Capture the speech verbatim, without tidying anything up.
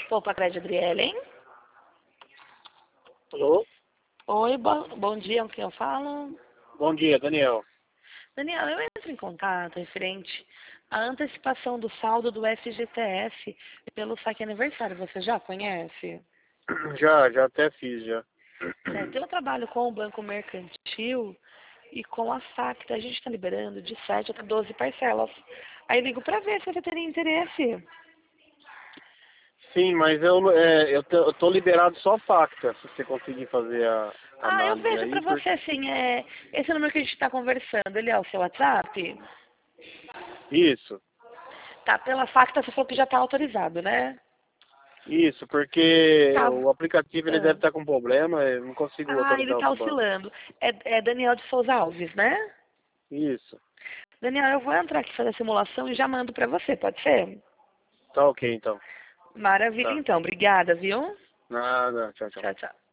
Opa, Clédia Adriele, hein? Alô? Oi, bo bom dia, com quem eu falo? Bom dia, Daniel. Daniel, eu entro em contato referente à antecipação do saldo do F G T S pelo saque aniversário. Você já conhece? Já, já até fiz, já. Certo, eu trabalho com o Banco Mercantil e com a SAC, a gente está liberando de sete até doze parcelas. Aí ligo para ver se você teria interesse. Sim, mas eu, é, eu, tô, eu tô liberado só Facta, se você conseguir fazer a Ah, eu análise vejo aí. para Por... você, assim, é, esse número que a gente está conversando, ele é o seu WhatsApp? Isso, Tá, pela FACTA você falou que já está autorizado, né? isso, porque Tá. o aplicativo ele Ah, deve estar com problema, eu não consigo Ah, ele autorizar está outro banco. oscilando. É, é Daniel de Souza Alves, né? Isso, Daniel, eu vou entrar aqui fazer a simulação e já mando para você, pode ser? tá ok então. Maravilha, Tá. então. Obrigada, viu? Nada, tchau, tchau. Tchau, tchau.